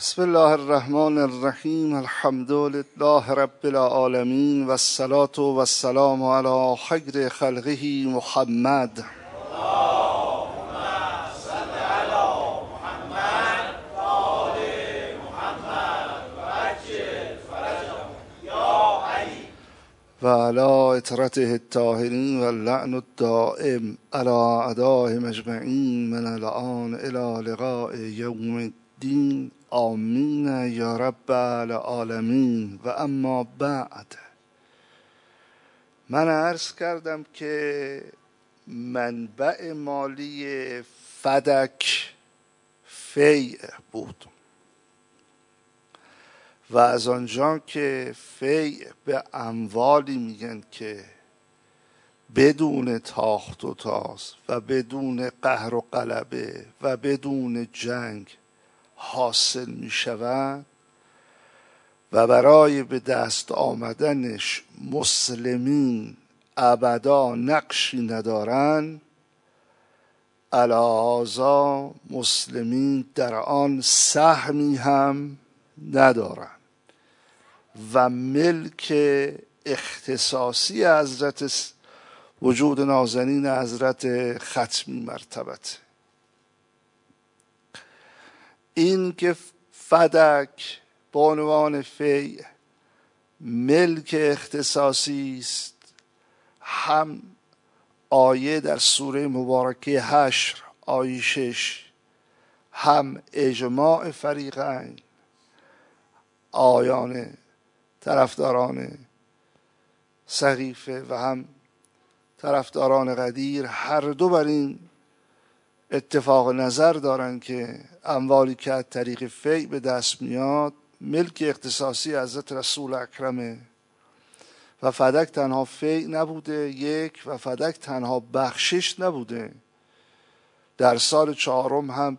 بسم الله الرحمن الرحیم. الحمد لله رب العالمین و الصلاة و السلام علی خیر خلقه محمد. و علی اطرته الطاهرین و اللعن الدائم علی اعدائهم اجمعین من الآن الی لقاء یوم الدین. آمین یا رب العالمین. و اما بعد، من عرض کردم که منبع مالی فدک فیع بود و از آنجا که فیع به اموالی میگن که بدون تاخت و تاز و بدون قهر و غلبه و بدون جنگ حاصل می شود و برای به دست آمدنش مسلمین ابدا نقشی ندارن، علاوه مسلمین در آن سهمی هم ندارن و ملک اختصاصی حضرت وجود نازنین حضرت ختمی مرتبت. این که فدک به عنوان فیع ملک اختصاصی است، هم آیه در سوره مبارکه حشر آیه 6، هم اجماع فریقین، آیان طرفداران سقیفه و هم طرفداران قدیر، هر دو بر این اتفاق نظر دارن که اموالی که از طریق فیع به دست میاد ملک اختصاصی حضرت رسول اکرمه و فدک تنها فیع نبوده یک، و فدک تنها بخشش نبوده. در سال 4 هم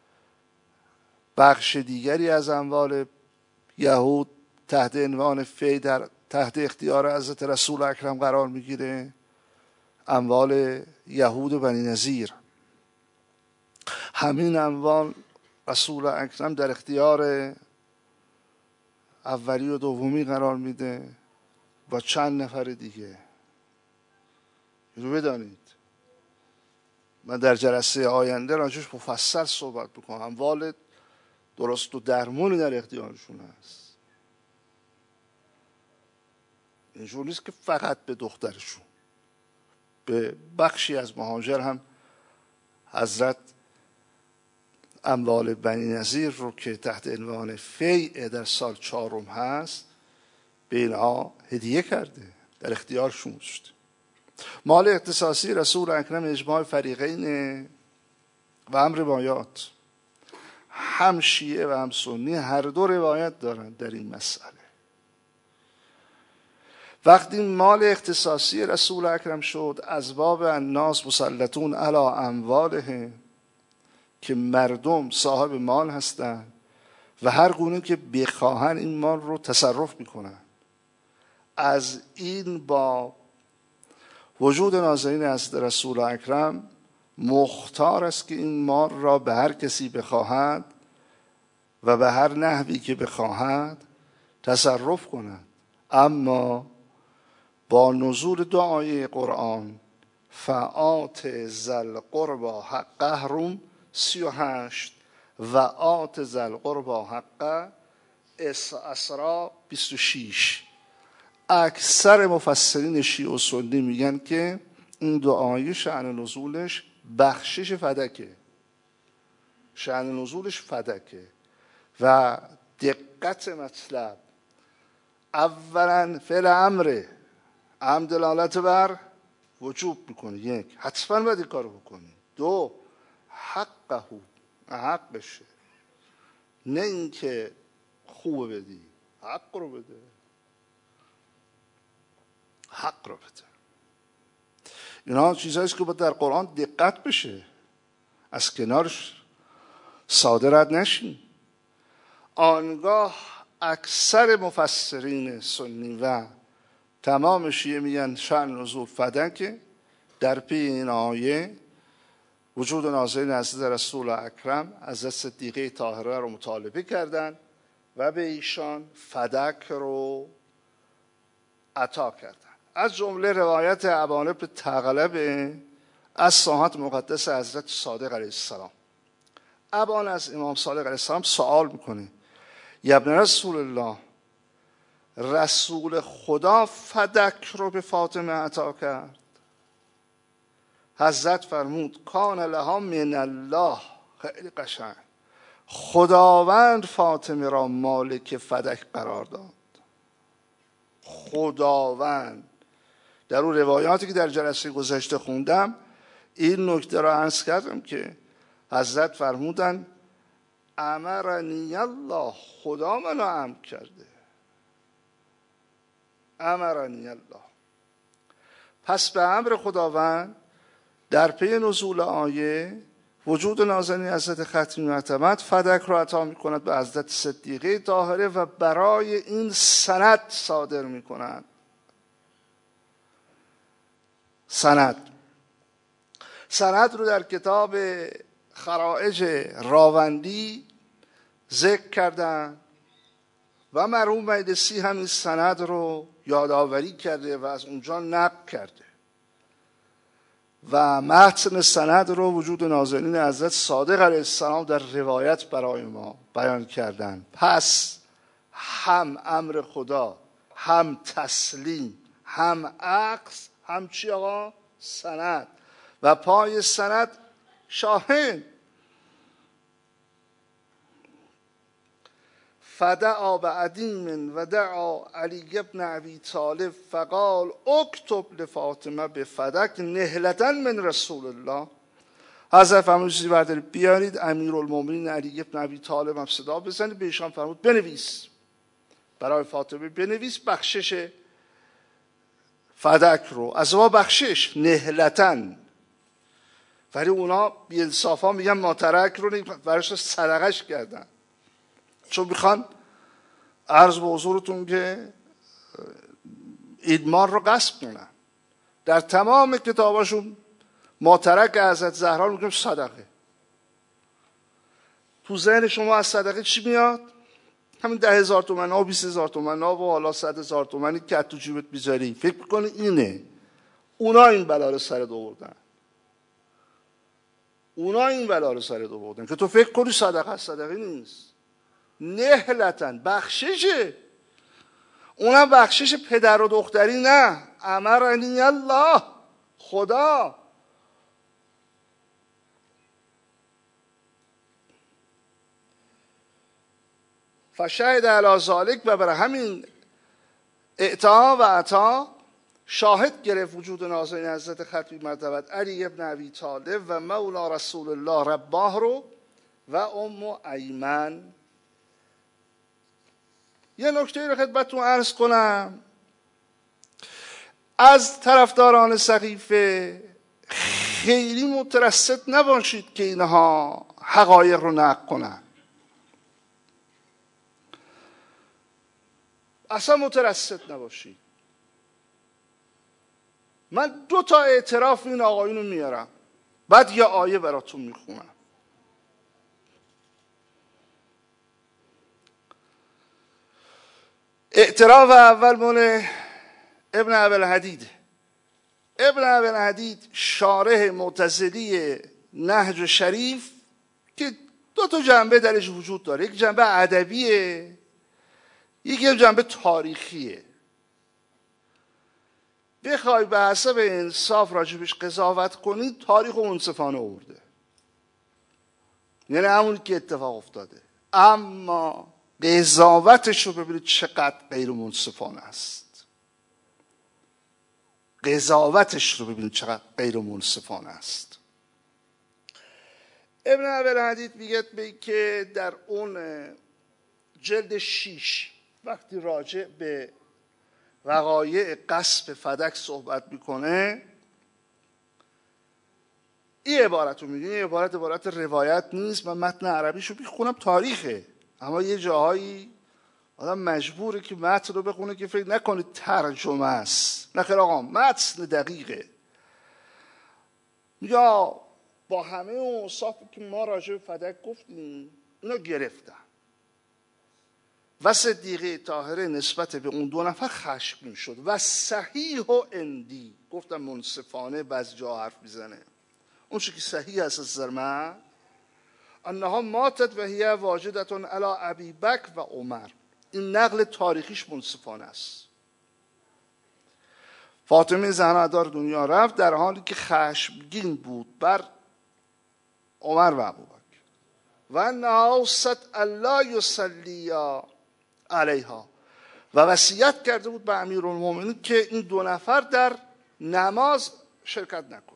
بخش دیگری از اموال یهود تحت عنوان فیع در تحت اختیار حضرت رسول اکرم قرار میگیره، اموال یهود بنی نضیر. همین اموال رسول اکرم در اختیار اولی و دومی قرار میده با چند نفر دیگه. رو بدانید، من در جلسه آینده راجعش مفصل صحبت بکنم. اموال درست و درمونی در اختیارشون هست. اینجور نیست که فقط به دخترشون، به بخشی از مهاجر هم حضرت اموال بنی نضیر رو که تحت عنوان فیع در سال 4 هست به اینها هدیه کرده، در اختیارشون گذاشته. مال اختصاصی رسول اکرم اجماع فریقین و هم روایات، هم شیعه و هم سنی هر دو روایت دارن در این مسئله. وقتی مال اختصاصی رسول اکرم شد، اسباب الناس مسلطون علی اموالهم، که مردم صاحب مال هستند و هر گونه که بخواهن این مال رو تصرف میکنن. از این با وجود نازنین از رسول اکرم مختار است که این مال را به هر کسی بخواهد و به هر نحوی که بخواهد تصرف کند. اما با نزول 2 آیه قرآن، فآت ذی القربی حقه روم 38 و آت ذی القربی حقه اسراء 26، اکثر مفسرین شیعه و سنی میگن که این 2 آیه شأن نزولش بخشش فدکه، شأن نزولش فدکه. و دقت مطلب، اولا فعل امره، ام دلالت بر وجوب میکنه، 1 حتما باید این کارو بکنی، 2 حقه، حقشه، نه اینکه خوبه بدی، حق رو بده، حق رو بده. اینا چیزاییست که باید در قرآن دقت بشه، از کنارش صادرت نشین. آنگاه اکثر مفسرین سنی و تمام شیعه میگن شأن نزول فدکه در پی این آیه وجود نازلین حضرت رسول اکرم حضرت صدیقه طاهره رو مطالبه کردند و به ایشان فدک رو عطا کردند. از جمله روایت ابان بن تغلب از ساحت مقدس حضرت صادق علیه السلام. ابان از امام صادق علیه السلام سوال میکنه: یا ابن رسول الله، رسول خدا فدک رو به فاطمه عطا کرد؟ حضرت فرمود: کان لها من الله. خیلی قشنگ. خداوند فاطمه را مالک فدک قرار داد. خداوند. در اون روایاتی که در جلسه گذشته خوندم این نکته را عرض کردم که حضرت فرمودن: امرنی الله، خدا منو امر کرده. امرنی الله. پس به امر خداوند در پی نزول آیه وجود نازنین حضرت ختمی معتمد فدک را عطا می کند به حضرت صدیقه طاهره و برای این سند صادر می کند. سند رو در کتاب خرائج راوندی ذکر کردن و مرحوم مجلسی همین سند رو یادآوری کرده و از اونجا نقل کرده و متن سند رو وجود نازنین حضرت صادق علیه السلام در روایت برای ما بیان کردن. پس هم امر خدا، هم تسلیم، هم عکس، هم چی آقا؟ سند. و پای سند شاهد. فدعا بعدیم و دعا علی ابن ابی طالب فقال اکتب لفاطمه بفدک نهلتا من رسول الله. حضرت فرمود چیزی بردارید بیارید، امیرالمومنین علی ابن ابی طالب هم صدا بزنید، به ایشان فرمود بنویس، برای فاطمه بنویس بخشش فدک رو. از ما بخشش نهلتا، ولی اونا بی‌انصافا میگن ماترک رو برایش صدقش کردن، چون میخوان عرض به حضورتون که ایدمان رو غصب کنن. در تمام کتاباشون ماترک حضرت زهرا رو میگن صدقه. تو ذهن شما از صدقه چی میاد؟ همین 10,000 تومن ها و 20,000 تومن ها و حالا 100,000 تومنی که تو جیبت بیزاری فکر میکنی اینه. اونا این بلا رو سرت آوردن. اونا این بلا رو سرت آوردن که تو فکر کنی صدقه. صدقه نیست. نهلتن، بخششه. اونم بخشش پدر و دختری نه. امرنی الله، خدا. فشهد علی ذالک، و برای همین اعطا و عطا شاهد گرفت وجود نازنین حضرت ختمی مرتبت علی ابن ابی طالب و مولا رسول الله رباه رو و ام ایمن. یه نکته رو خدمتتون عرض کنم. از طرفداران سقیفه خیلی مترصد نباشید که اینها حقایق رو نقل کنن. اصلا مترصد نباشید. من 2 تا اعتراف این آقایون رو میارم، بعد یه آیه براتون میخونم. اعتراف اول مال ابن ابوالحدید. ابن ابوالحدید شارح معتزلی نهج شریف که 2 تا جنبه درش وجود داره، یک جنبه ادبیه، یک جنبه تاریخیه. بخوای به حسب انصاف راجبش قضاوت کنی، تاریخ و منصفانه آورده، یعنی همونی که اتفاق افتاده، اما قضاوتش رو ببینید چقدر غیر منصفانه است. قضاوتش رو ببینید چقدر غیر منصفانه است. ابن ابوالحدید میگه که در اون جلد 6 وقتی راجع به وقایع غصب فدک صحبت میکنه، این عبارت رو میگه. این عبارت روایت نیست، من متن عربیشو میخونم، تاریخه، اما یه جاهایی آدم مجبوره که متن رو بخونه که فکر نکنید ترجمه است. نه خیر آقا، متن دقیقه. یا با همه اون اوصافی که ما راجع به فدک گفتیم اینا گرفتن و صدیقه طاهره نسبت به اون دو نفر خشمگین شد و صحیح و اندی، گفتم منصفانه بعضی جا حرف میزنه، اون چی که صحیح هست از نظر من انها ماتت و هی واجدتون علی ابی بکر و عمر، این نقل تاریخیش منصفانه است. فاطمه زهرا دار دنیا رفت در حالی که خشمگین بود بر عمر و ابوبکر و انها اوصت الا یصلی علیها و وصیت کرده بود به امیرالمومنین که این دو نفر در نماز شرکت نکنن.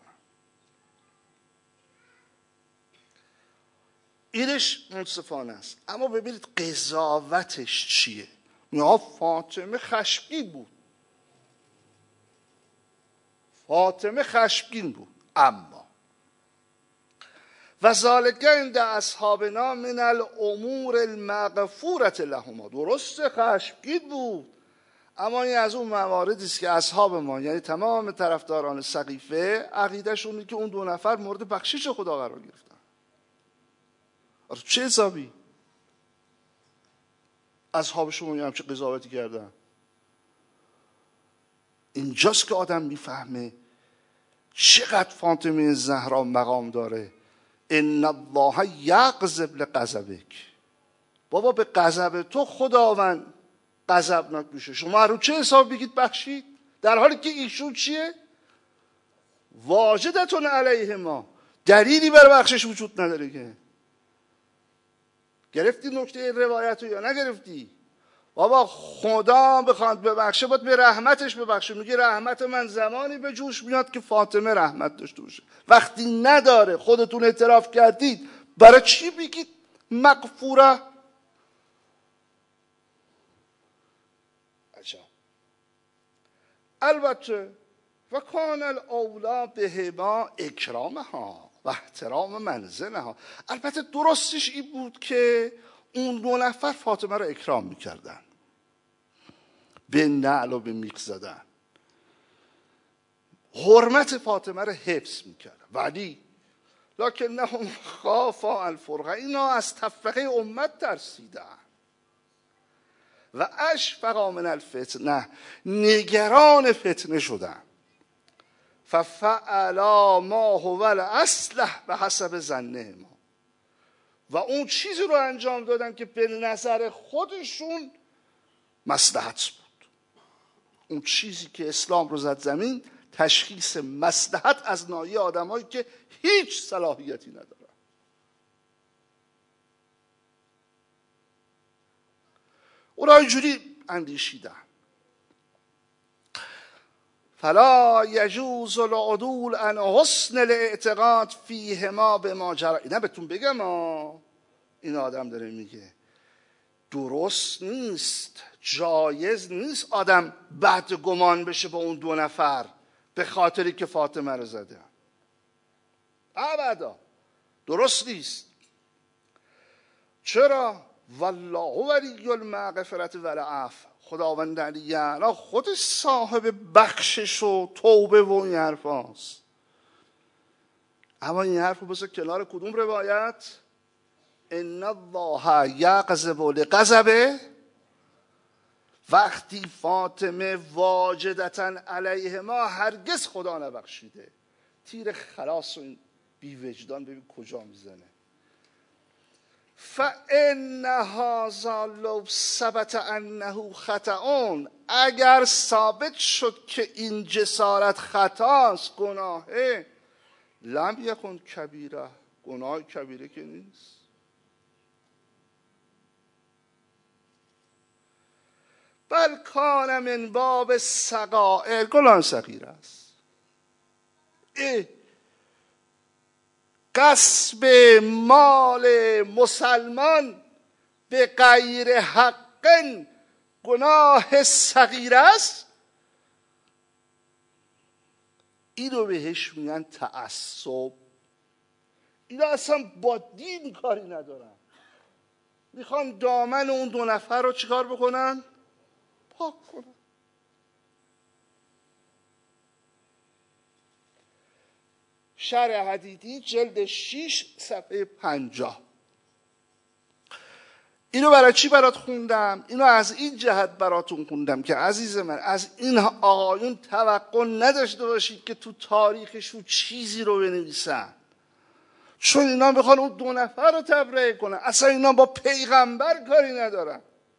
اینش منصفانه است. اما ببینید قضاوتش چیه؟ میگه فاطمه خشمگین بود، فاطمه خشمگین بود، اما و ذالک عند اصحابنا من الامور المغفورة لهما، درست خشمگین بود اما این از اون مواردی است که اصحاب ما یعنی تمام طرفداران سقیفه عقیدهشون اینه که اون دو نفر مورد بخشش خدا قرار گرفتن. چه حسابی؟ اصحابشون هم چه قضاوتی کردن؟ اینجاست که آدم میفهمه چقدر فاطمه زهرا مقام داره. ان الله یغضب لغضبک، بابا به غضب تو خداوند غضبناک میشه، شما رو چه حساب بگید بخشید؟ در حالی که ایشون چیه؟ واجدتون علیه ما، دلیلی برای بخشش وجود نداره. که گرفتی نکته روایت رو یا نگرفتی؟ بابا خدا بخواد ببخشه باید به رحمتش ببخشه. میگه رحمت من زمانی به جوش میاد که فاطمه رحمت داشته باشه. وقتی نداره خودتون اعتراف کردید برای چی بگید مغفوره؟ عجب. البته و کان الاولا بهما اکرامها و احترام منزلها، البته درستش این بود که اون دو نفر فاطمه رو اکرام میکردن، به نعل و به میخ زدن، حرمت فاطمه رو حفظ میکردن. ولی لکنهم خافا الفرقه، اینا از تفرقه امت ترسیدن و اشفقا من الفتنه، نگران فتنه شدن. ففعلا ما هو الاصلح به حسب ظنه ما، و اون چیزی رو انجام دادن که به نظر خودشون مصلحت بود. اون چیزی که اسلام رو زد زمین، تشخیص مصلحت از ناحیه آدمایی که هیچ صلاحیتی ندارن. اونا اینجوری اندیشیدن. فلا یجوز العدول عن حسن الاعتقاد فیهما بما جرى. اینا بهتون بگم این آدم داره میگه درست نیست، جایز نیست آدم بد گمان بشه با اون دو نفر به خاطری که فاطمه رو زده. ابدا درست نیست. چرا؟ والله ولی المغفرة والعفو، خداوند علی خودش صاحب بخشش و توبه و این حرف هاست. اما این حرف رو بذار کنار کدوم روایت؟ ان الله یغضب لغضبه، وقتی فاطمه واجدتاً علیه ما هرگز خدا نبخشیده. تیر خلاص و این بی وجدان ببین کجا میزنه. فَإِنَّ هَذَا لَوْ ثَبَتَ أَنَّهُ خَطَأٌ، اگر ثابت شد که این جسارت خطاست، گناهه، لم یکن کبیره، گناه کبیره که نیست. بل کان من باب الصغائر، گناه صغیر است. غصب مال مسلمان به غیر حق گناه صغیر است. اینو بهش میگن تعصب. اینا اصلا با دین کاری ندارن، میخوان دامن اون دو نفر رو چیکار بکنن؟ پاک کنن. شرح حدیدی جلد 6 صفحه 50. اینو برای چی برات خوندم؟ اینو از این جهت براتون خوندم که عزیز من از این آقایون توقع نداشته باشید که تو تاریخشون چیزی رو بنویسن، چون اینا میخوان اون 2 نفر رو تبرئه کنن. اصلا اینا با پیغمبر کاری ندارن،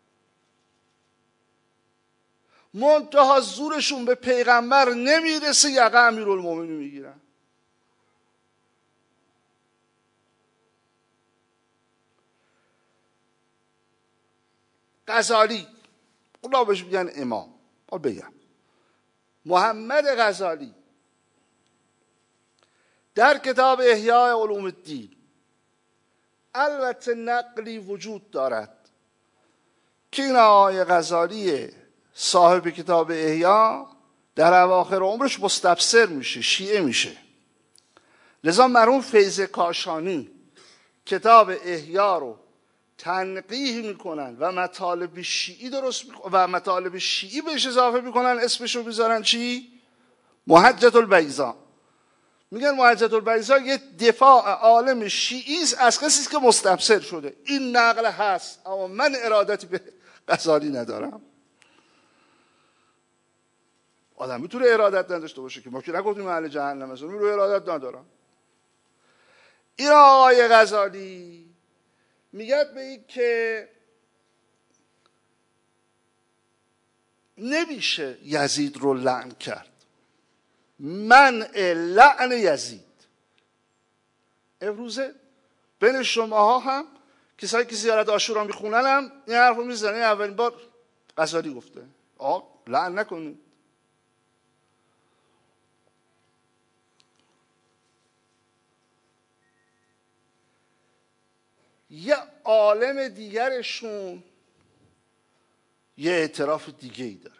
منتها زورشون به پیغمبر نمیرسه، یقه امیرالمومنین میگیرن. غزالی، اونا بهش میگن امام، بگم محمد غزالی در کتاب احیاء علوم الدین، البته نقلی وجود دارد که این آقای غزالی صاحب کتاب احیا در اواخر عمرش مستبصر میشه، شیعه میشه، لذا مرحوم فیض کاشانی کتاب احیا رو تنقیح میکنن و مطالب شیعی درست و مطالب شیعی بهش اضافه میکنن، اسمشو میذارن چی؟ محجة البیضاء. میگن محجة البیضاء یه دفاع عالم شیعی است از کسی که مستبصر شده. این نقل هست، اما من ارادتی به غزالی ندارم. آدم میتونه ارادت نداشته باشه که ما که نگفتیم اهل جهنم هستن، رو ارادت ندارم. این آقای غزالی میگه به این که نمیشه یزید رو لعن کرد، منع لعن یزید. امروزه بین شماها هم کسایی که زیارت عاشورا میخونن هم این حرف رو میزنن، اولین بار غزالی گفته لعن نکنید. یه عالم دیگرشون یه اعتراف دیگه ای داره.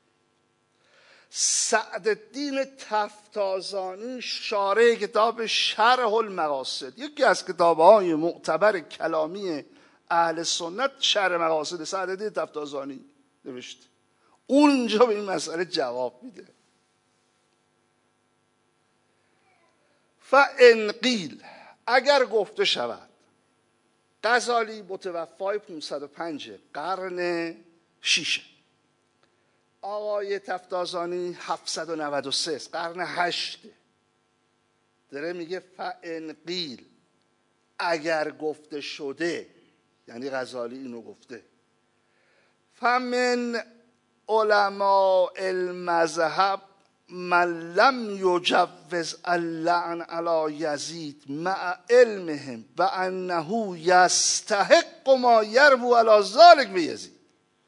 سعدالدین تفتازانی شارح کتاب شرح المقاصد، یکی از کتاب‌های معتبر کلامی اهل سنت، شرح مقاصد سعدالدین تفتازانی نوشته. اونجا به این مسئله جواب میده. فان قیل، اگر گفته شود غزالی متوفای 505 قرن 6، آقای تفتازانی 793 قرن 8، داره میگه فان قیل، اگر گفته شده، یعنی غزالی اینو گفته، فمن علماء المذهب من لم یجوز اللعن علی یزید مع علمهم بانه یستحق ما یربو علی ذلک به یزید.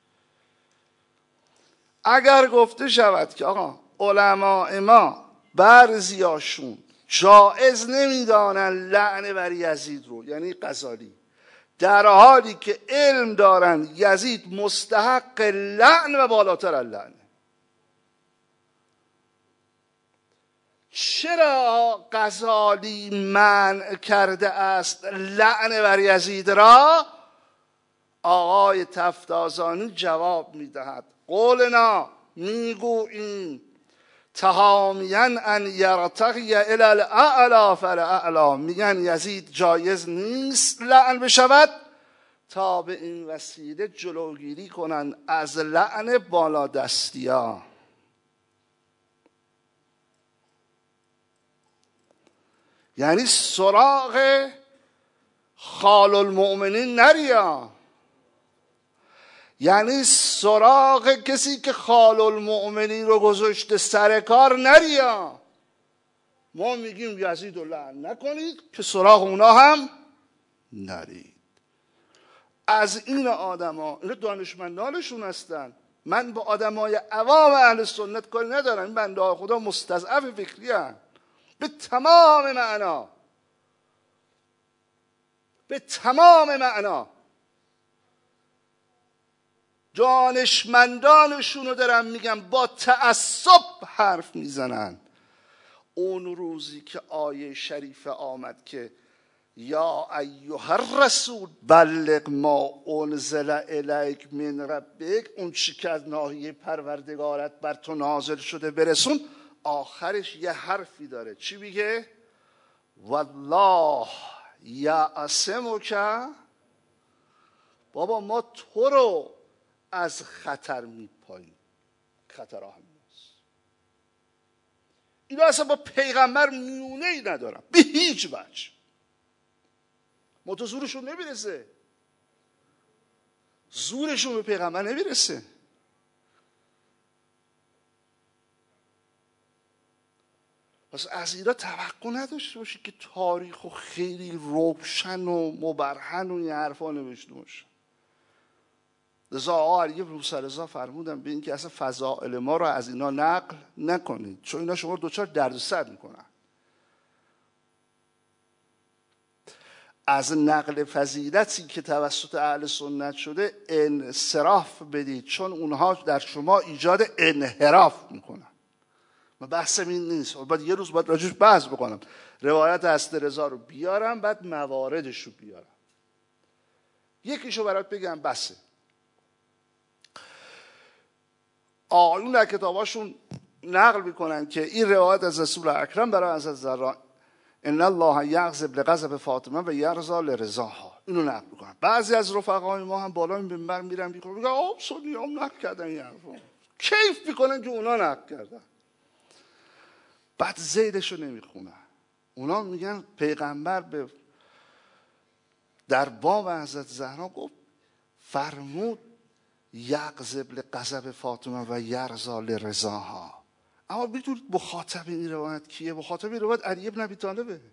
اگر گفته شود که آقا علماء ما بعضیاشون جائز نمیدانن لعن بر یزید رو، یعنی غزالی، در حالی که علم دارن یزید مستحق لعن و بالاتر اللعن، چرا غزالی منع کرده است لعن بر یزید را؟ آقای تفتازانی جواب میدهد قولنا، میگوییم تهامین ان یرتقی الی الاعلی فالاعلی، میگن یزید جایز نیست لعن بشود تا به این وسیله جلوگیری کنن از لعن بالادستیا. یعنی سراغ خال المؤمنین نریا، یعنی سراغ کسی که خال المؤمنین رو گذاشته سر کار نریا. ما میگیم یزید رو لعن نکنید که سراغ اونا هم نرید. از این آدم ها، این دانشمندانشون هستن. من با آدم های عوام اهل سنت کاری ندارم. این بنده های خدا مستضعف فکری هستن به تمام معنا، به تمام معنا. دانشمندانشون رو دارم میگم با تعصب حرف میزنن. اون روزی که آیه شریفه آمد که یا ایها الرسول بلغ ما انزل الیک من ربک، اون چی که از ناحیه پروردگارت بر تو نازل شده برسون، آخرش یه حرفی داره. چی میگه؟ والله یعصمک، بابا ما تو رو از خطر میپاییم. خطر همیناست. اینا اصلا با پیغمبر میونه ای ندارن به هیچ وجه. زورشون نمیرسه، زورشون به پیغمبر نمیرسه. پس از اینا توقع نداشته باشی که تاریخ و خیلی روشن و مبرهن و این حرفا نوشته باشه. لذا آقا علی بن موسی رضا فرمودن به این که اصلا فضائل ما رو از اینا نقل نکنید، چون اینا شما رو دوچار دردسر میکنن. از نقل فضیلتی که توسط اهل سنت شده انصراف بدید، چون اونها در شما ایجاد انحراف میکنن. من بحثم این نیست، بعد یه روز باید راجعش بحث بکنم. روایت حضرت رضا رو بیارم، بعد مواردش رو بیارم. یکیشو برات بگم بسه. آقایون در کتاباشون نقل میکنن که این روایت از رسول اکرم برای حضرت زهرا، ان الله یغضب لغضب فاطمه و یرضا لرضاها، اینو نقل میکنن. بعضی از رفقای ما هم بالای منبر میرن میگن آب سنیام نقل کردن این حرفو، کیف میکنن که اونا نقل کردن، بعد زیدشو نمیخونن. اونا میگن پیغمبر به در باب حضرت زهرا گفت، فرمود یغضب لغضب فاطمه و یرضا لرضاها. اما بدونید مخاطب این روایت کیه؟ مخاطب این روایت علی بن ابی طالبه.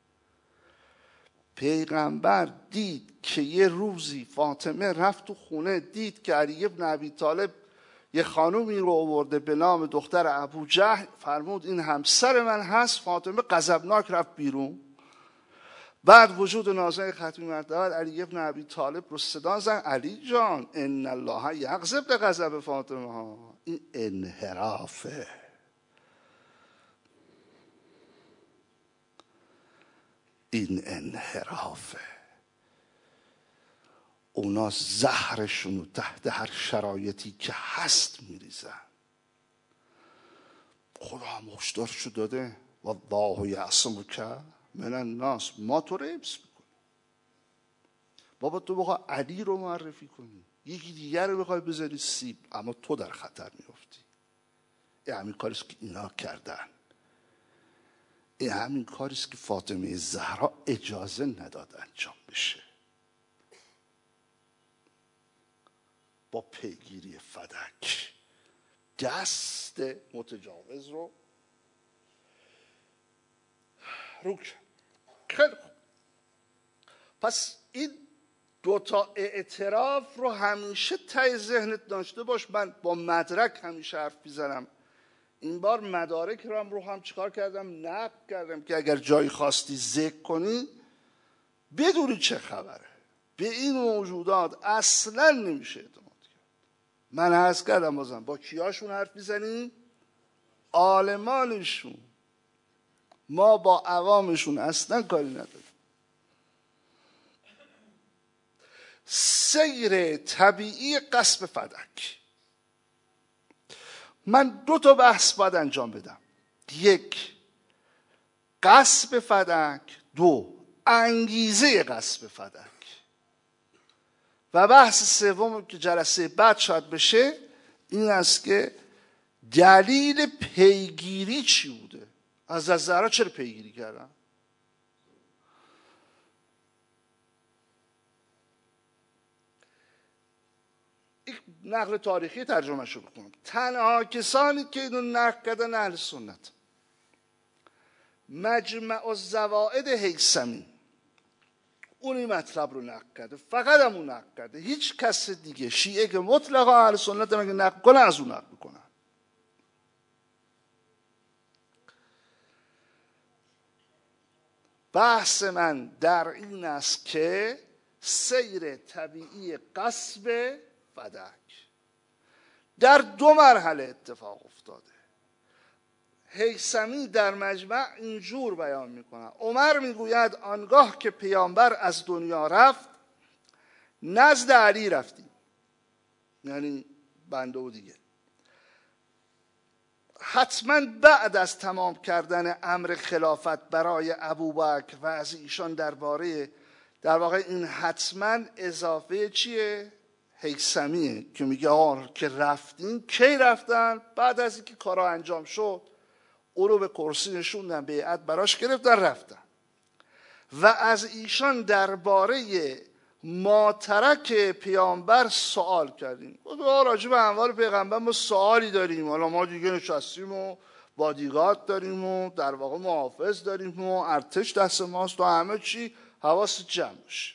پیغمبر دید که یه روزی فاطمه رفت تو خونه، دید که علی بن ابی طالب یه خانومی رو آورده به نام دختر ابو جهل، فرمود این همسر من هست. فاطمه غضبناک رفت بیرون. بعد وجود نازنین ختمی مرتبه علی بن ابی طالب رو صدا زد، علی جان ان الله یغضب لغضب فاطمه ها. این انحرافه. این انحرافه. اونا زهرشون رو تحت هر شرایطی که هست میریزن. خدا هم هشدارشو داده، والله یعصمک من الناس، ما تو رو حفظ میکنیم. بابا تو بخواه علی رو معرفی کنی، یکی دیگر رو بخوای بذاری سیب، اما تو در خطر میفتی. این همین کاریست که اینا کردن. این همین کاریست که فاطمه زهرا اجازه نداد انجام بشه. با پیگیری فدک دست متجاوز رو کرد. خیلی خوب. پس این دوتا اعتراف رو همیشه ته ذهنت داشته باش. من با مدرک همیشه حرف میزنم. این بار مدارک رو هم چیکار کردم؟ نقل کردم که اگر جایی خواستی ذکر کنی بدونی چه خبره. به این موجودات اصلا نمیشه اعتماد کرد. من عرض کردم بازم با کیاشون حرف میزنیم؟ عالمانشون. ما با عوامشون اصلا کاری نداریم. سیر طبیعی غصب فدک. من 2 بحث باید انجام بدم. 1 غصب فدک، 2 انگیزه غصب فدک. و بحث سوم که جلسه بعد شاید بشه این است که دلیل پیگیری چی بوده؟ از زهرا چرا پیگیری کردن؟ این نقل تاریخی ترجمه شو بکنم. تنها کسانی که اینو نقل کردن اهل سنت، مجمع الزوائد هیثمی اون این مطلب رو نقل کرده، فقط همون نقل کرده. هیچ کس دیگه شیعه که مطلقا اهل سنت هم اگه نقل کنه از اون نقل کنن. بحث من در این است که سیر طبیعی غصب فدک در 2 مرحله اتفاق افتاده. هیثمی در مجمع اینجور بیان میکنه. عمر میگوید آنگاه که پیامبر از دنیا رفت نزد علی رفتیم، یعنی بنده و دیگه. حتما بعد از تمام کردن امر خلافت برای ابوبکر و از ایشان درباره در واقع این حتما اضافه چیه؟ هیثمیه که میگه آقا که رفتین، کی رفتن؟ بعد از اینکه کارا انجام شد او رو به کرسی نشوندن، بیعت براش گرفتن رفتن. و از ایشان درباره ماترک پیامبر سوال کردیم. راجع به اموال پیغمبر ما سوالی داریم، حالا ما دیگه نشستیم و بادیگارد داریم و در واقع محافظ داریم و ارتش دست ماست و همه چی، حواست جمع باشه.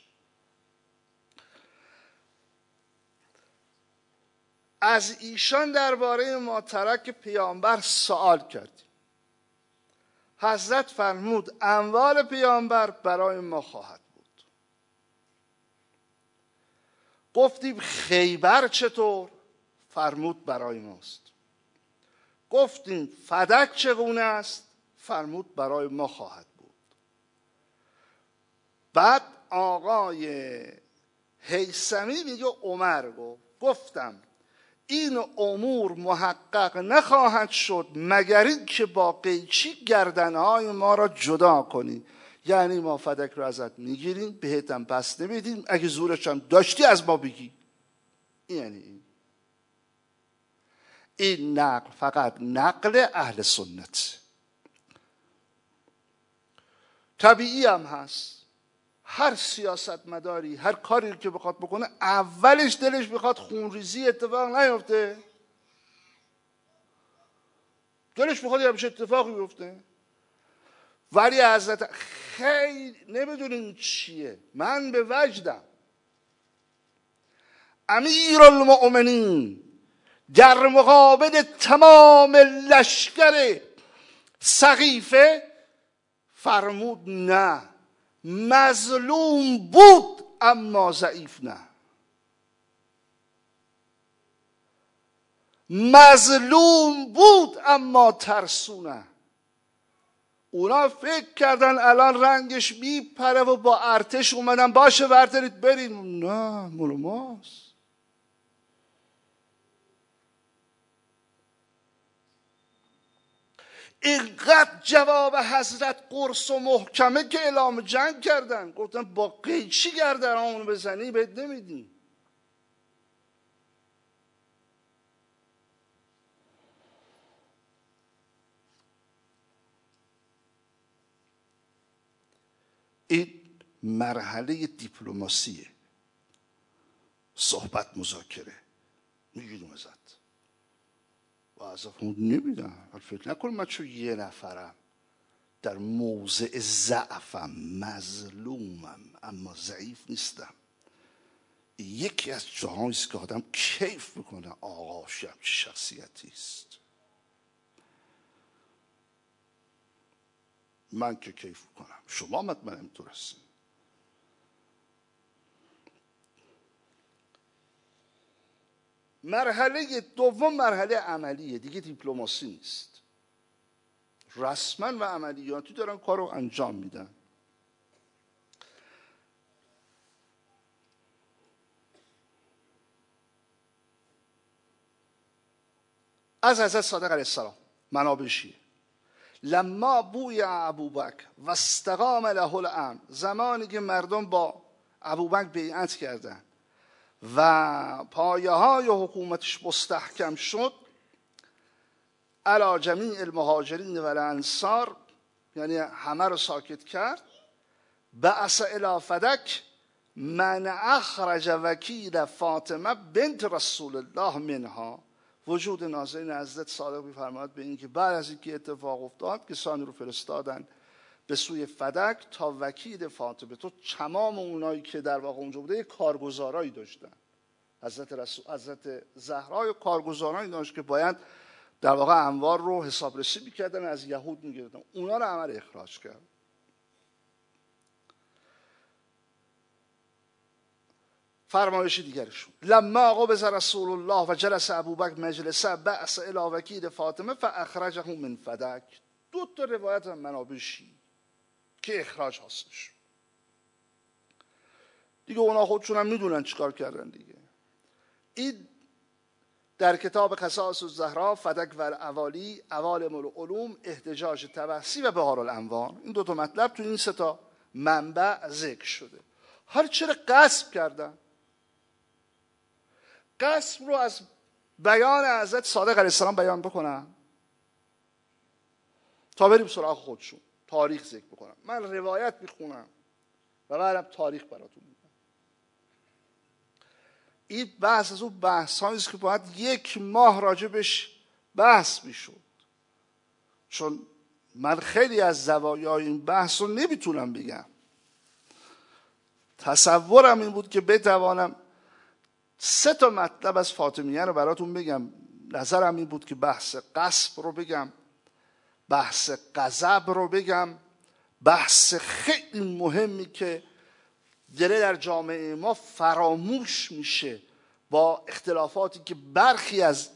از ایشان درباره ماترک پیامبر سوال کردیم. حضرت فرمود اموال پیامبر برای ما خواهد بود. گفتیم خیبر چطور؟ فرمود برای ماست. گفتیم فدک چگونه است؟ فرمود برای ما خواهد بود. بعد آقای هیثمی میگه عمر گفتم این امور محقق نخواهد شد مگر این که با قیچی گردنهای ما را جدا کنی. یعنی ما فدک رو ازت میگیریم، بهتم پس نمیدیم، اگه زورش هم داشتی از ما بگی. یعنی این نقل فقط نقل اهل سنت. طبیعی هم هست هر سیاستمداری هر کاری که بخواد بکنه اولش دلش بخواد خونریزی اتفاق نیفته، دلش بخواد یه همچه اتفاقی بیفته. ولی حضرت خیلی نمیدونین چیه، من به وجدم امیرالمؤمنین در مقابل تمام لشکر سقیفه فرمود نه، مظلوم بود اما ضعیف نه. مظلوم بود اما ترسو نه. اونا فکر کردن الان رنگش میپره و با ارتش اومدن باشه بردارید بریم. نه، مال ماست. اینقدر جواب حضرت قرص و محکمه که اعلام جنگ کردن، گفتن با قیچی گردنامونو بزنی بهت نمیدیم. این مرحله دیپلماسیه، صحبت مذاکره. میگیریم ازت و از خود نمیدن. فکر نکن من چون یه نفرم در موضع ضعفم، مظلومم اما ضعیف نیستم. یکی از جاهاییست که آدم کیف میکنه آقا چه شخصیتی است. من که کیف میکنم، شما مطمئن اینطور هستین. مرحله دوم مرحله عملیه، دیگه دیپلماسی نیست. رسما و عملیاتی دارن کار رو انجام میدن. از حضرت صادق علیه السلام منابع شیعه: لما بوی ابوبکر و استقام له الامر، زمانی که مردم با ابوبکر بیعت کردن و پایه های حکومتش مستحکم شد، علی جمیع المهاجرین و الانصار، یعنی همه رو ساکت کرد، بعث الی فدک من اخرج وکیل فاطمه بنت رسول الله منها. وجود ناظرین حضرت صادق می‌فرماید به این که بعد از اینکه اتفاق افتاد کسانی رو فرستادن به سوی فدک تا وکیل فاطمه، تو تمام اونایی که در واقع اونجا بوده کارگزارایی داشتن. حضرت زهرا کارگزارانی داشت که باید در واقع اموال رو حسابرسی می‌کردن، از یهود می‌گرفتن، اونا رو همه اخراج کرد. فرمایش دیگرشون: لما قبض رسول الله و جلس ابوبکر مجلسه بعث الی وکیل فاطمه فاخرجه من فدک. دو تا روایت هم منابع شیعه که اخراج حاصل شد. دیگه اونا خودشون هم میدونن چیکار کردن دیگه. این در کتاب خصائص الزهرا فدک و الاوالی عوالم العلوم احتجاج تبحثی و بهار الانوار. این دو تا مطلب تو این سه تا منبع ذکر شده. حالا چرا غصب کردن؟ غصب رو از بیان حضرت صادق علیه السلام بیان بکنم تا بریم سراغ خودشون. تاریخ ذکر بکنم. من روایت میخونم و بعدم تاریخ براتون میگم. این بحث از اون بحث هایی است که باید 1 ماه راجبش بحث میشد، چون من خیلی از زوایای این بحث رو نمیتونم بگم. تصورم این بود که بتوانم 3 تا مطلب از فاطمیه رو براتون بگم. نظرم این بود که بحث غصب رو بگم، بحث غضب رو بگم، بحث خیلی مهمی که داره در جامعه ما فراموش میشه با اختلافاتی که برخی از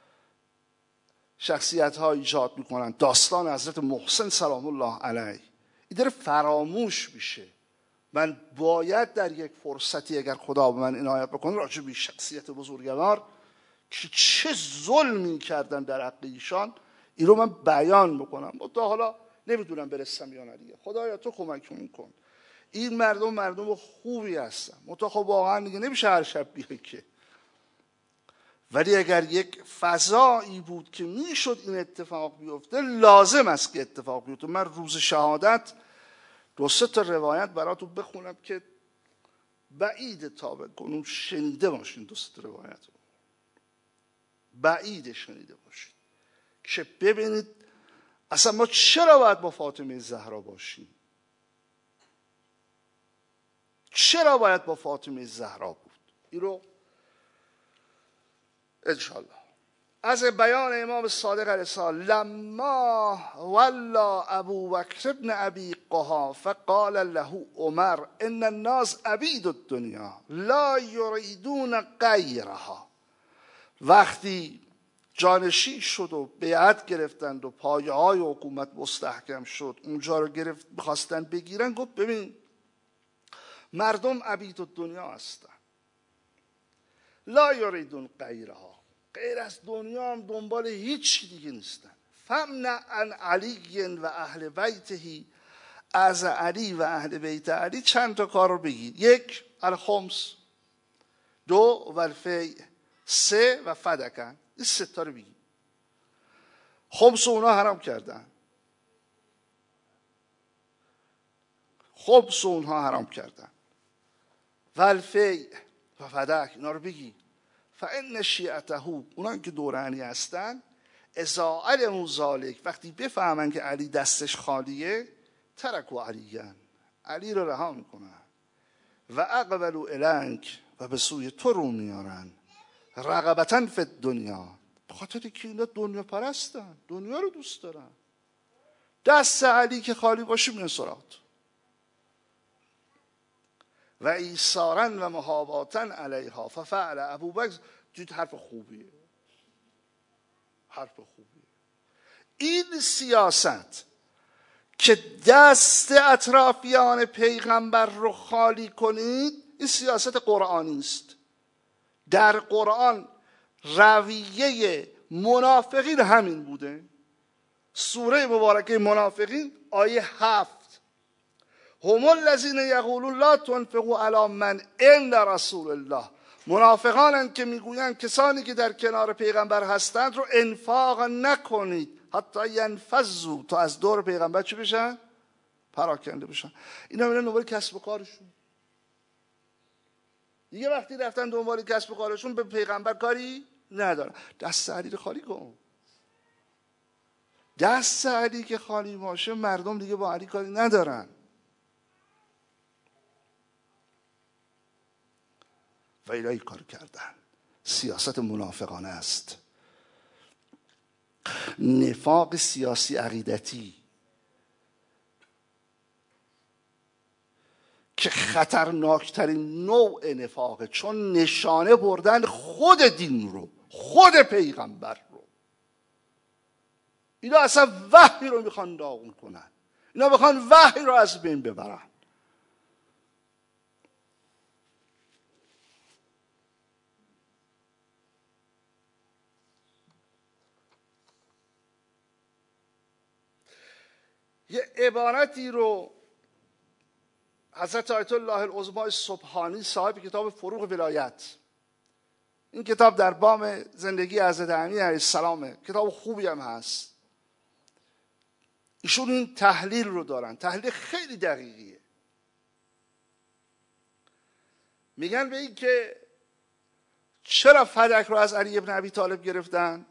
شخصیت ها ایجاد میکنن. داستان حضرت محسن سلام الله علیه این داره فراموش میشه. من باید در یک فرصتی اگر خدا به من عنایت بکنه راجع به شخصیت بزرگوار که چه ظلمی کردن در حق ایشان این رو من بیان بکنم. تا حالا نمیدونم برسم یا نه. خدایا تو کمکمون کن. این مردم خوبی هستن. خب واقعا دیگه نمیشه هر شب بیای که. ولی اگر یک فضایی بود که میشد این اتفاق بیفته، لازم است که اتفاق بیفته. من روز شهادت 2-3 تا روایت براتون بخونم که بعید تا بکنون شنیده باشین. 2-3 تا روایت رو بعید شنیده باشین که ببینید اصلا ما چرا باید با فاطمه زهرا باشیم. چرا باید با فاطمه زهرا بود؟ این رو انشاءالله از بیان امام صادق علیه السلام. لما ولا ابو بکر بن ابی قحافه قال له عمر ان الناس عبید الدنیا لا یریدون غیرها. وقتی جانشین شد و بیعت گرفتند و پایه های حکومت مستحکم شد، اونجا رو گرفت بخواستن بگیرن، گفت ببین مردم عبید الدنیا هستن، لا یریدون غیرها، غیر از دنیا هم دنبال هیچ دیگه نیستن. فمنع عن علی و اهل بیته، از علی و اهل بیت علی چند تا کار رو بگیر. 1 الخمس، 2 والفیع، 3 و فدکن. این 3 تا رو بگیر. خمس اونا حرام کردن، خمس اونها حرام کردن. والفیع و فدک اینا رو بگی. فان شیعته، اونا که دورانی هستن، اذا علموا ذلک، وقتی بفهمن که علی دستش خالیه، ترکوا علیان، علی رو رها میکنن. و اقبلوا الیک، و به سوی تو رو میارن. رغبتا فی الدنیا، به خاطر که اینا دنیا پرستن، دنیا رو دوست دارن. دست علی که خالی باشه میان سراغ. و ایثارا و محاباتا علیها ففعل ابوبکر. دید حرف خوبیه، حرف خوبیه. این سیاست که دست اطرافیان پیغمبر رو خالی کنید، این سیاست قرآنی است. در قرآن رویه منافقین همین بوده. سوره مبارکه منافقین آیه 7: هم الذین یقولون لا تنفقوا علی من عند رسول الله. منافقانند که میگویند کسانی که در کنار پیغمبر هستند رو انفاق نکنید حتی ینفضوا، تا از دور پیغمبر چی بشن؟ پراکنده بشن. اینا میرن دنبال کسب و کارشون دیگه. وقتی رفتن دنبال کسب و کارشون به پیغمبر کاری ندارن. دست علی رو خالی کن. دست علی که خالی باشه مردم دیگه با علی کاری ندارن. و اینا کار کردن. سیاست منافقانه است. نفاق سیاسی عقیدتی که خطرناکترین نوع نفاقه، چون نشانه بردن خود دین رو، خود پیغمبر رو. اینا اصلا وحی رو میخوان داغون کنن، اینا میخوان وحی رو از بین ببرن. یه عبارتی رو حضرت آیت الله العظما سبحانی صاحب کتاب فروغ ولایت، این کتاب در بام زندگی حضرت امین علیه السلامه، کتاب خوبی هم هست، ایشون این تحلیل رو دارن، تحلیل خیلی دقیقیه. میگن به این که چرا فدک رو از علی ابن ابی طالب گرفتن؟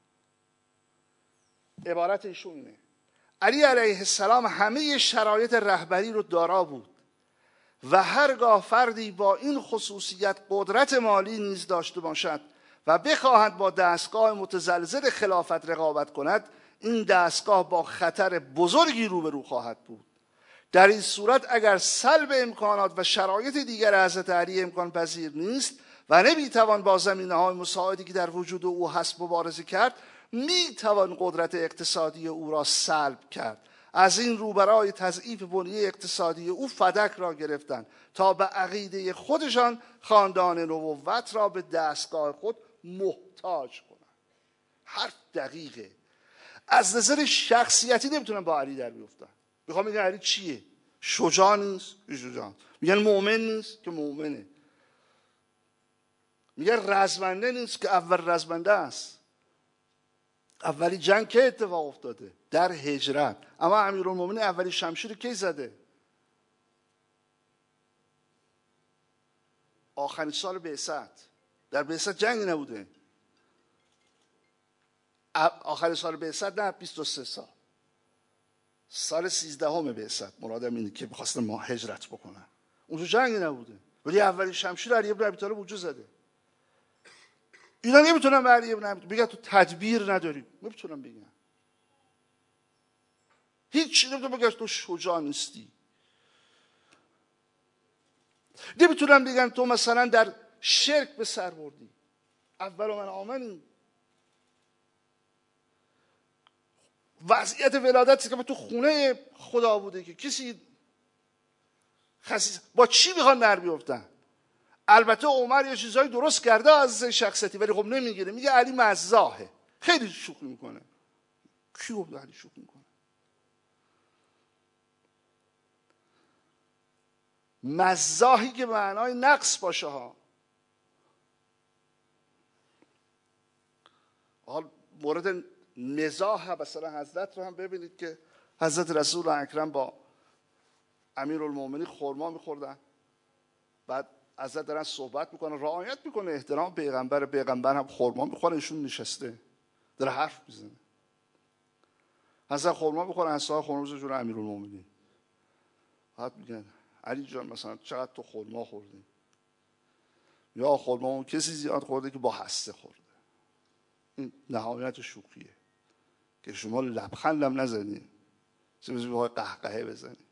عبارت ایشون اینه: علی علیه السلام همه شرایط رهبری رو دارا بود و هرگاه فردی با این خصوصیت قدرت مالی نیز داشته باشد و بخواهد با دستگاه متزلزل خلافت رقابت کند، این دستگاه با خطر بزرگی روبرو خواهد بود. در این صورت اگر سلب امکانات و شرایط دیگر حضرت علی امکان پذیر نیست و نمیتوان با زمینه‌های مساعدی که در وجود او هست مبارزه کرد، میتوان قدرت اقتصادی او را سلب کرد. از این رو برای تضعیف بنیه اقتصادی او فدک را گرفتند تا به عقیده خودشان خاندان نبوت را به دستگاه خود محتاج کنند. حرف دقیقه. از نظر شخصیتی نمیتونن با علی در بیفتن. میخوام میگن علی چیه؟ شجاع نیست؟ شجاع. میگن مؤمن نیست؟ که مؤمنه. میگن رزمنده نیست؟ که اول رزمنده است. اولی جنگ که اتفاق افتاده؟ در هجرت. اما امیرالمومنین اولی شمشیر کی زده؟ آخرین سال بعثت. در بعثت جنگی نبوده. آخرین سال بعثت نه، 23 سال. سال 13 بعثت مرادم اینه که می‌خواستن ما هجرت بکنن. اونجا جنگی نبوده. ولی اولی شمشیر علی ابن ابی طالب وجود زده. اینا نمیتونن به علی ابن ابی طالب بگن تو تدبیر نداری. نمیتونن بگن. هیچ نمیتونن بگن تو شجاع نیستی. نمیتونن بگن تو مثلا در شرک به سر بردی. اول من آمنی. وضعیت ولادت که تو خونه خدا بوده که کسی خسیس با چی میخوان در بیفتن؟ البته عمر یه چیزایی درست کرده از شخصیتی، ولی خب نمیگیره. میگه علی مزاحه. خیلی شوخی میکنه. کی گفت علی شوخی میکنه؟ مزاحی که معنای نقص باشه ها. حال مورد مزاح مثلا حضرت رو هم ببینید که حضرت رسول اکرم با امیرالمومنین خرما میخوردن، بعد حضرت دارن صحبت میکنن، رعایت میکنه احترام پیغمبر هم خرما میخوره، ایشون نشسته داره حرف میزنه. حضرت خرما میخوره، انصار خرما میزنه جلوی امیرالمومنین. بعد میگن علی جان مثلا چقدر تو خرما خوردی؟ یا خرما کسی زیاد خورده که با هسته خورده. این نهایت شوخیه که شما لبخندم نزنید، چه با قهقهه بزنید.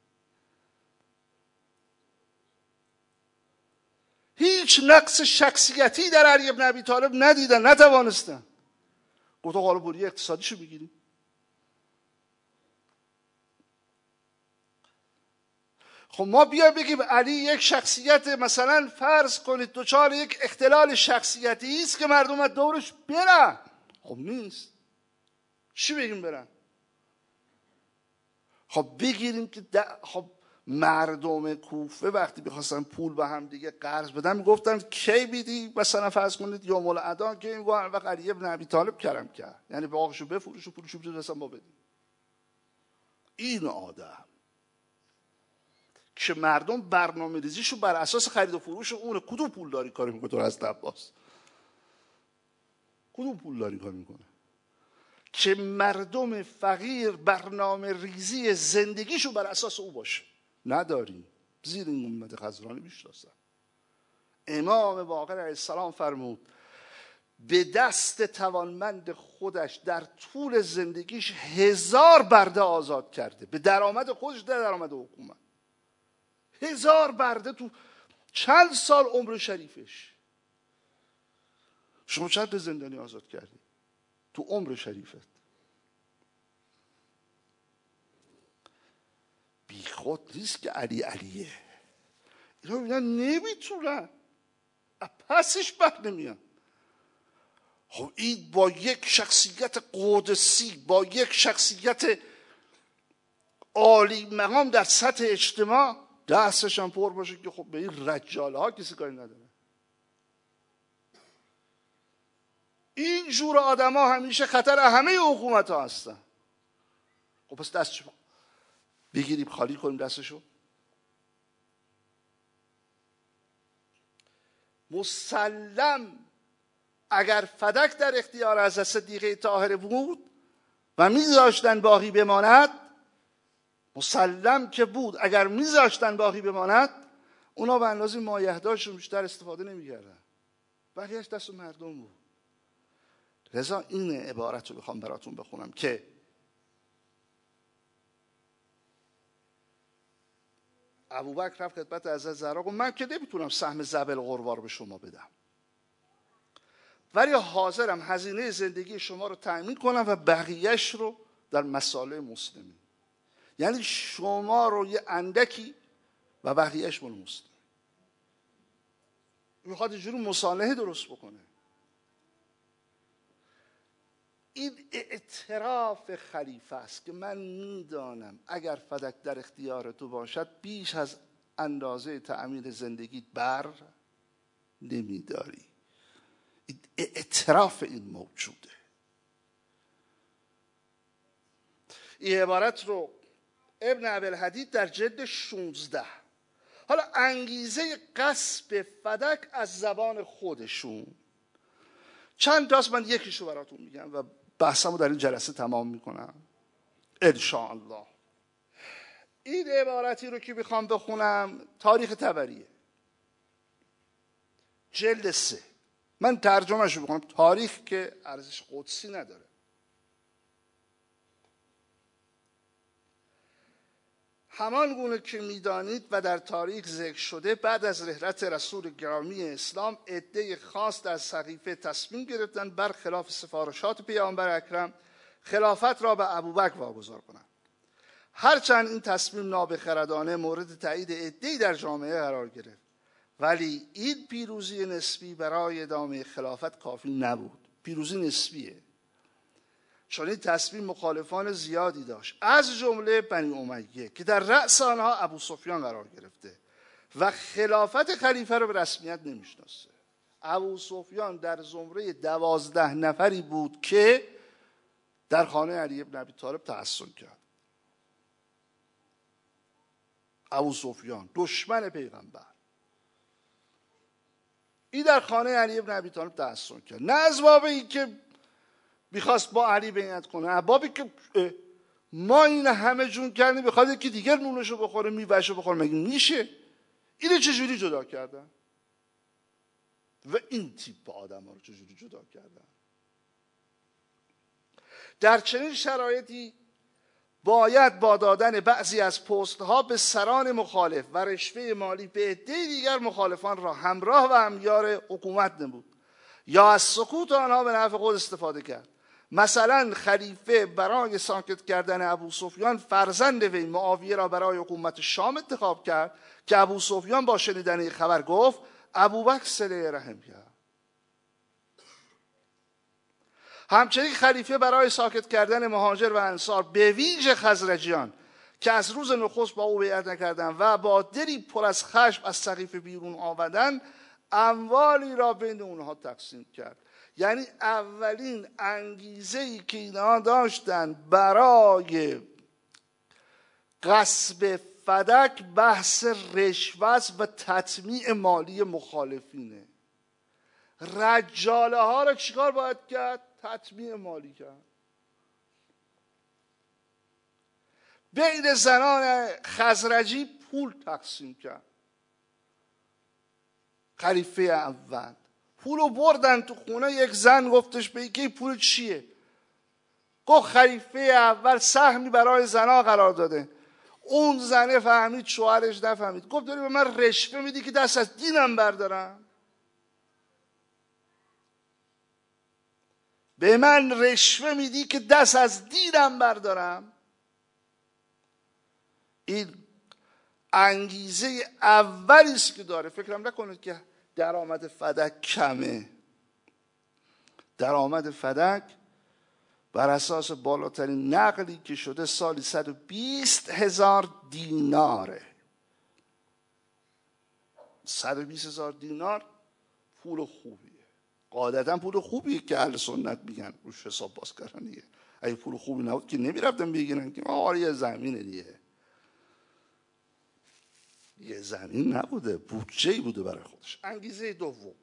هیچ نقص شخصیتی در علی ابن ابی طالب ندیدن، نتوانستن. گفت حالا بوری اقتصادیشو بگیریم. خب ما بیا بگیم علی یک شخصیت مثلا فرض کنید دچار یک اختلال شخصیتی است که مردم از دورش برن. خب نیست. چی بگیم برن؟ خب بگیریم که خب مردم کوفه وقتی بخواستن پول به هم دیگه قرض بدن میگفتن کی بیدی مثلا فرض کنید یوم الادا که این وقت علی ابن ابی طالب کرم کرد، یعنی باغشو بفروش و پولشو بده مثلا ما بدیم. این آدم که مردم برنامه ریزیشو بر اساس خرید و فروش اونه، کدوم پولداری کاری میکنه تو از عباس؟ کدوم پولداری کاری میکنه که مردم فقیر برنامه ریزی زندگیشو بر اساس او باشه؟ نداریم. زیر این امت خزرانی میشناسن. امام باقر علیه السلام فرمود به دست توانمند خودش در طول زندگیش 1000 برده آزاد کرده، به درآمد خودش، در درآمد حکومت. 1000 برده تو چند سال عمر شریفش. شما چند زندانی آزاد کردی تو عمر شریفت؟ بی خود نیست که علی علیه. اینا نمیتونن، پسش بر نمیان. خب این با یک شخصیت قدسی، با یک شخصیت عالی مقام در سطح اجتماع دستش هم پر باشه که خب به این رجاله ها کسی کاری نداره. این جور آدم ها همیشه خطر همه حکومت ها هستن. خب پس دست شما بگیریم خالی کنیم دستشو. مسلم اگر فدک در اختیار حضرت صدیقه طاهره بود و میذاشتن باقی بماند، مسلم که بود اگر میذاشتن باقی بماند، اونا به اندازه مایحتاجشون بیشتر استفاده نمیکردن، بقیهش دست مردم بود. لذا این عبارت رو بخوام براتون بخونم که ابوبکر رفت خدمت حضرت زهرا گفت من که نمیتونم سهم زبل قربا رو به شما بدم، ولی حاضرم هزینه زندگی شما رو تأمین کنم و بقیهش رو در مصالح مسلمین. یعنی شما رو یه اندکی و بقیهش مال مسلمین. میخواد اینجوری مصالحه درست بکنه. این اعتراف خلیفه است که من میدانم اگر فدک در اختیار تو باشد بیش از اندازه تأمین زندگیت بر نمیداری. اعتراف این موجوده. این عبارت رو ابن ابی‌الحدید در جلد 16. حالا انگیزه غصب فدک از زبان خودشون چند تاست، من یکیشو براتون میگم و بحثمو در این جلسه تمام میکنم انشاءالله. این عبارتی رو که میخوام بخونم تاریخ طبریه، جلد 3. من ترجمهشو بخونم، تاریخ که ارزش قدسی نداره. همان گونه که میدانید و در تاریخ ذکر شده، بعد از رحلت رسول گرامی اسلام عده خاص در سقیفه تصمیم گرفتند برخلاف سفارشات پیامبر اکرم خلافت را به ابوبکر واگذار کنند. هرچند این تصمیم نابخردانه مورد تایید عده‌ای در جامعه قرار گرفت، ولی این پیروزی نسبی برای ادامه خلافت کافی نبود. پیروزی نسبیه، چون این تصمیم مخالفان زیادی داشت، از جمله بنی امیه که در رأس آنها ابو سفیان قرار گرفته و خلافت خلیفه رو به رسمیت نمیشناسه. ابو سفیان در زمره 12 نفری بود که در خانه علی بن ابی طالب تحصن کرد. ابو سفیان دشمن پیغمبر، این در خانه علی بن ابی طالب تحصن کرد، نه از باب این که میخواست با علی بیعت کنه، بابی که ما این همه جون کردیم بخواد یکی دیگر نونشو بخوره، میوهشو بخوره، مگه میشه؟ اینو چجوری جدا کردن؟ و این تیپ آدم ها رو چجوری جدا کردن؟ در چنین شرایطی باید با دادن بعضی از پستها به سران مخالف و رشوه مالی به عده دیگر مخالفان را همراه و همیار حکومت نمود یا از سکوت آنها به نفع خود استفاده کرد. مثلا خلیفه برای ساکت کردن ابو سفیان فرزند وی معاویه را برای حکومت شام انتخاب کرد که ابو سفیان با شنیدن این خبر گفت ابوبکر صله رحم کرد. همچنین خلیفه برای ساکت کردن مهاجر و انصار به ویژه خزرجیان که از روز نخست با او بیعت نکردند و با دلی پر از خشم از سقیفه بیرون آمدند، اموالی را بین اونها تقسیم کرد. یعنی اولین انگیزه‌ای که اینها داشتن برای غصب فدک بحث رشوت و تطمیع مالی مخالفینه. رجاله ها را چیکار باید کرد؟ تطمیع مالی کرد. بین زنان خزرجی پول تقسیم کرد. خلیفه اول پولو بردن تو خونه، یک زن گفتش به یکی پول چیه؟ گفت خلیفه اول سهمی برای زنا قرار داده. اون زنه فهمید، شوهرش نفهمید، گفت داری به من رشوه میدی که دست از دینم بردارم؟ به من رشوه میدی که دست از دینم بردارم؟ این انگیزه اولی است که داره. فکرم نکنید که درآمد فدک کمه. درآمد فدک بر اساس بالاترین نقلی که شده سالی 120,000 دیناره. 120,000 دینار پول خوبیه. قاعدتا پول خوبیه که اهل سنت میگن روش حساب باز کردن دیگه. اگه پول خوبی نبود که نمیرفتن بگیرن که آره یه زمینه دیگه. یه زمین نبوده، بودجه‌ای بوده برای خودش. انگیزه دوم،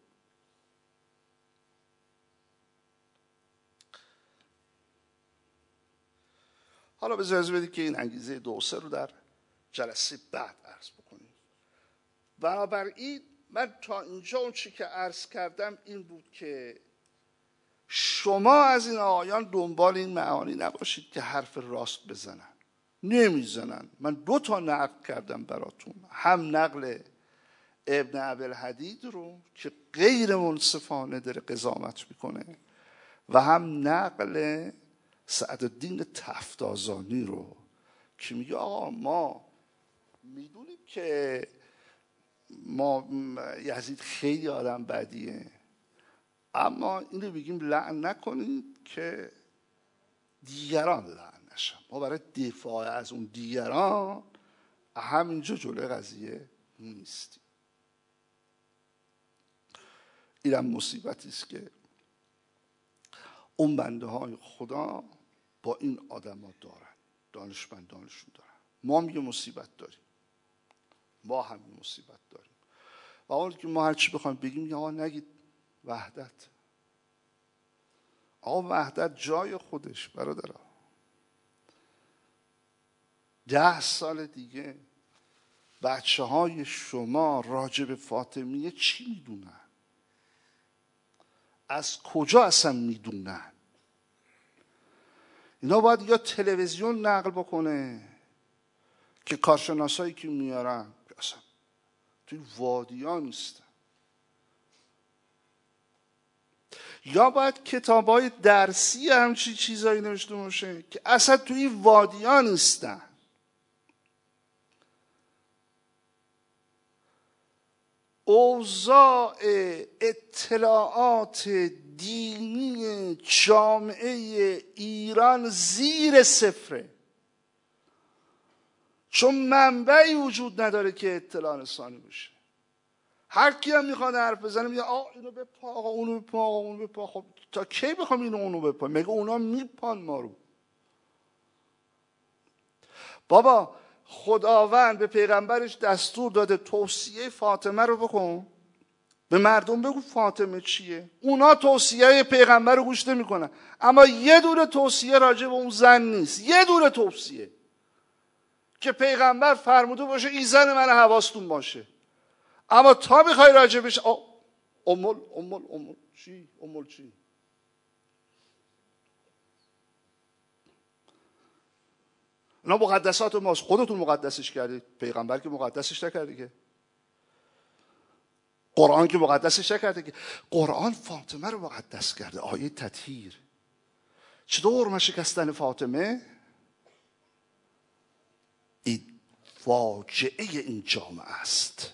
حالا به اجازه بدید که این انگیزه 2 و 3 رو در جلسه بعد عرض بکنیم. بنابراین من تا اینجا اون چی که عرض کردم این بود که شما از این آقایان دنبال این معانی نباشید که حرف راست بزنن. نمیزنن. من 2 تا نقل کردم براتون، هم نقل ابن ابوالحدید رو که غیر منصفانه داره قضاوت میکنه و هم نقل سعدالدین تفتازانی رو که میگه آقا ما میدونیم که ما یزید خیلی آدم بدیه، اما اینو بگیم لعن نکنید که دیگران لعن نشن. ما برای دفاع از اون دیگران همینجا جلوی قضیه نیستیم. اینم مصیبتی است که اون بنده های خدا با این آدم ها دارن، دانشمندانشون دارن. ما میگه مصیبت داریم، ما همین مصیبت داریم. و اون که ما هرچی بخوایم بگیم یا آقا نگید وحدت. آقا وحدت جای خودش برادرها. 10 سال دیگه بچه های شما راجع به فاطمیه چی میدونن؟ از کجا اصلا میدونن؟ اینا باید یا تلویزیون نقل بکنه که کارشناسایی که میارن اصلا توی وادیا نیستن، یا باید کتابای درسی همچین چیزایی نوشته باشه که اصلا توی وادیا نیستن. اوضاع اطلاعات دینی جامعه ایران زیر صفره، چون منبعی وجود نداره که اطلاع رسانی بشه. هر کی هم میخواد حرف بزنه میگه اینو بپا، آقا اونو بپا، آقا اونو بپا. خب تا کی بخوام اینو اونو بپا؟ مگه اونا میپان ما رو؟ بابا خداوند به پیغمبرش دستور داده توصیه فاطمه رو بکن، به مردم بگو فاطمه چیه. اونا توصیه پیغمبر رو گوش نمیکنن، اما یه دونه توصیه راجع به اون زن نیست. یه دونه توصیه که پیغمبر فرموده باشه این زن من حواستون باشه، اما تا میخوای راجع بهش امول چی؟ امول چی؟ اونا مقدسات ماست، خودتون مقدسش کردید، پیغمبر که مقدسش نکرده که، قرآن که مقدسش نکرده که. قرآن فاطمه رو مقدس کرده. آیه تطهیر چطور حرمت شکستن فاطمه؟ این فاجعه این جامعه است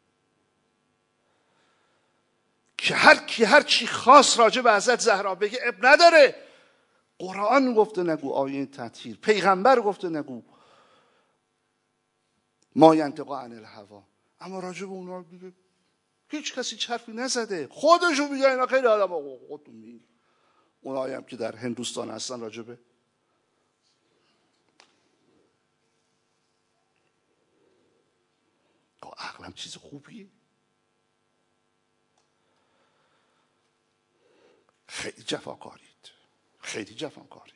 که هر چی خاص راجع به حضرت زهرا بگه اب نداره. قرآن گفته نگو، آیه تطهیر، پیغمبر گفته نگو، ما ینطق عن الهوا. اما راجع به اونا دیگه هیچ کسی حرفی نزده. خودشون میگن اینا خیلی آدم خودتون میگن. اونایی هم که در هندوستان هستن راجع به عقلم چیز خوبیه. خیلی جفاکارید، خیلی جفاکارید.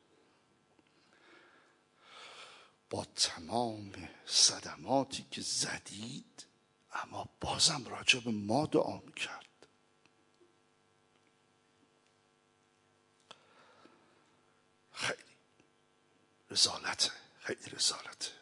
با تمام صدماتی که زدید اما بازم راجع به ما دعا میکرد. خیلی رسالته، خیلی رسالته.